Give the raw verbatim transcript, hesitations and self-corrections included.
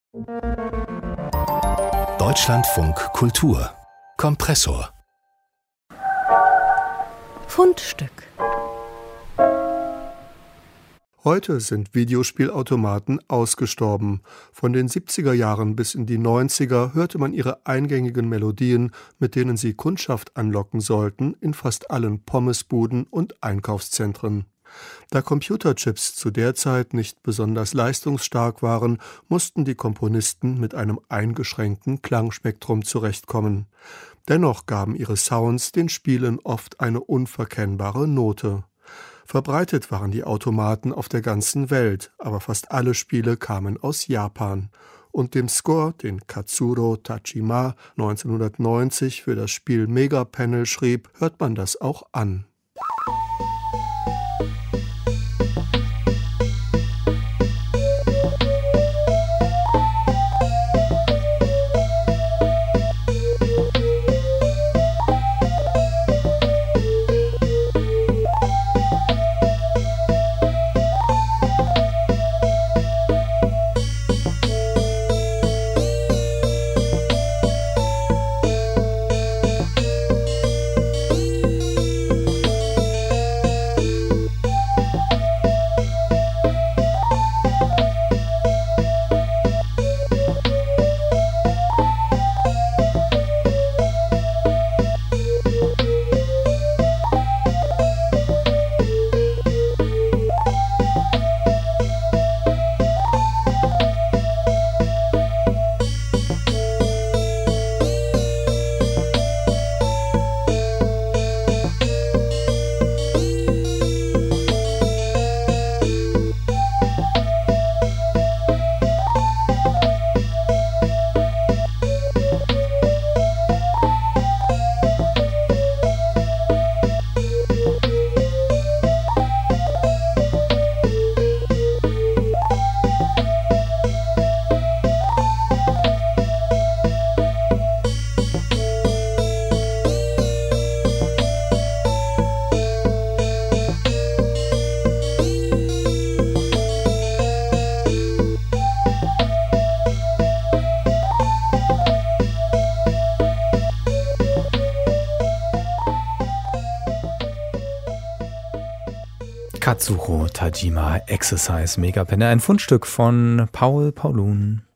Deutschlandfunk Kultur Kompressor Fundstück. Heute sind Videospielautomaten ausgestorben. Von den siebziger Jahren bis in die neunziger hörte man ihre eingängigen Melodien, mit denen sie Kundschaft anlocken sollten, in fast allen Pommesbuden und Einkaufszentren. Da Computerchips zu der Zeit nicht besonders leistungsstark waren, mussten die Komponisten mit einem eingeschränkten Klangspektrum zurechtkommen. Dennoch gaben ihre Sounds den Spielen oft eine unverkennbare Note. Verbreitet waren die Automaten auf der ganzen Welt, aber fast alle Spiele kamen aus Japan. Und dem Score, den Katsuro Tajima neunzehnhundertneunzig für das Spiel Mega Panel schrieb, hört man das auch an. Katsuro Tajima Exercise Mega Panel, ein Fundstück von Paul Paulun.